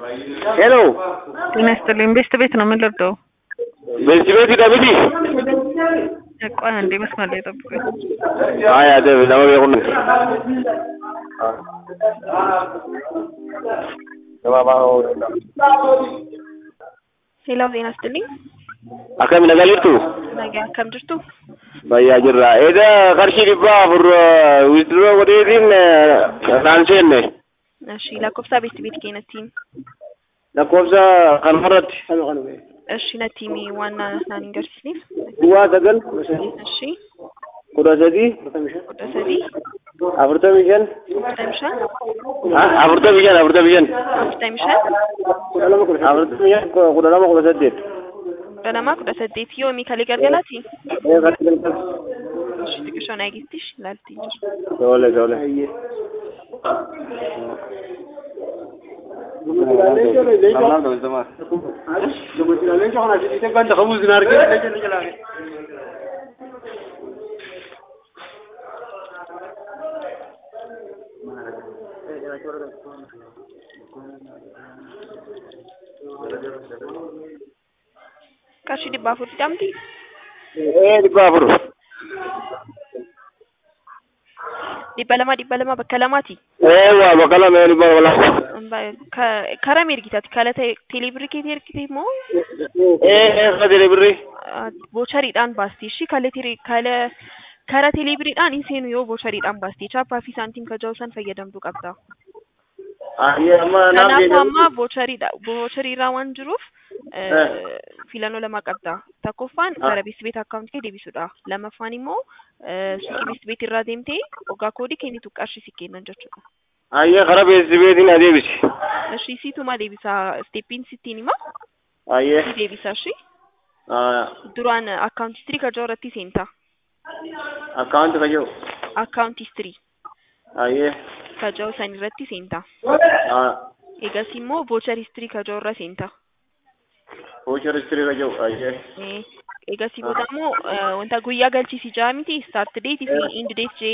Hello. ጤና ቤስት ቤት ነው የምንለብደው። በዚህ ቤት ይቀብዲ ቆይ አንዴ መስመር ላይ ጠብቁኝ። አይ አደብ ነው የሆነ ሄሎ ጤና ይስጥልኝ። አከም ነገሊቱ ነገ አከም ድርቱ ባያ ጅራ ኤዳ ቀርሺ ዲባ ብር ዊዝድሮ ወዴዲን ናንሴን እሺ ለኮብሳ ቤት ቤት ከነቲም ለኮብሳ ከንፈረት እሺ ነቲሚ ዋና ናኒንገር ስሊፍ ዱዋ ተገል እሺ ቁዳሰዲ አብርተሚሽን አብርተሚሽን ቁዳላማ ቁዳሰዴት ቁዳሰዴት ዮሚ ከሊገርገላቲ እሺ ትክሾና ይግትሽ ላልቲጅ ዶለ Kashi di bafur damti. Di bafur. Di balama bakalamati. Wah bakalama di balama. Kara mirgitat kala telebiri kiti mo? Kala telebiri. Bochari dan basti shi kara telebiri dan insenu yo bochari dan basti. Chapa fi santim kajausan fayyadam tu qabda. Amma bochari rawan juruf filano lama qabda. Takoffaan gara bisbet account ke debisuudha. Lamaffaan immoo suuqii bisbet irraa deemtee ogaa koodii kennitu qarshii si kennan jechuudha. Gara bisbetiin adeebisi. Ishii situma deebisa steppiin sittiin hima. Si deebisa ishii. Duraan account history kajoo irratti seenta. Account history. Kajoo san irratti seenta. Egas immoo voucher history kajoo irra seenta. Voucher history kajoo. Egas booda immoo wanta guyyaa galchisi jaa miti start date fi end date jee.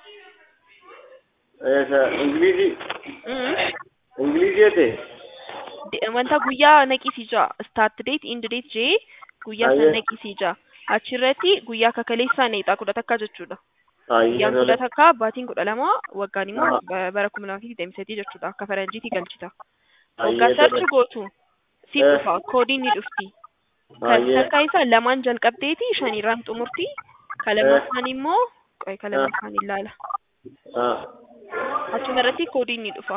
Ingilizii wanta guyyaa naqisi jaa start date end date jee guyyaa san naqisi jaa achirratti guyyaa kakaleessaa neexaa kudha takka jechuudha. Guyyaan kudha takka baatiin 12 waggaan immoo bara 2023 jechuudha akka faranjiitti galchita. Waggaa sarchi gootu si dhufa koodiin ni dhufti. Takka isa lamaan jalqabdeeti shanirraan xumurti. Kalamaffaan immoo kalamaffaan ilaala. Achuma irratti koodiin ni dhufa.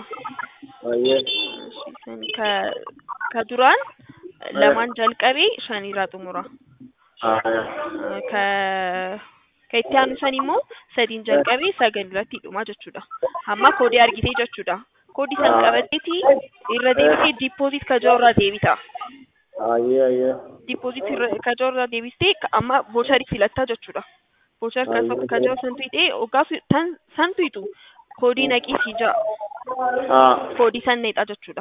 Ka duraan lamaan jalqabee shanirraa xumura. Ka itti aanu san immoo sadiin jalqabee sagal irratti dhuma jechuudha. Amma koodii argitee jechuudha. Koodii san qabatteeti irra deebitee deposit kajoo irraa deebita. Deposit kajoo irraa deebistee amma voucherii filatta jechuudha. Voucher kajoo san tuqxee ogaa san tuqxu koodii naqisi jaa. Koodii san neexa jechuudha.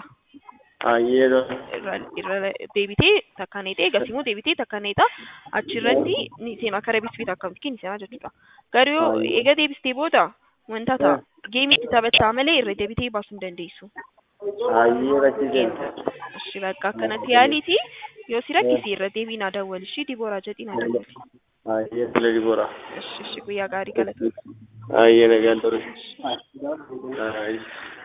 Irra deebitee takka neexee gasimoo deebitee takka neexa achirratti ni seena kara bisbit akkamti ni seena jechuudha. Garuu eega deebistee booda wanta ta'a geemii itti taphattaa malee irra deebitee baasuu hin dandeessu. Ishi bakka akkanatti yaaliiti yoo si rakkisi irra deebii naa dawwali ishii Dibooraa jedhii naa dawwali. Dibooraa. Ishi guyyaa gaarii galata. Nagaan ture.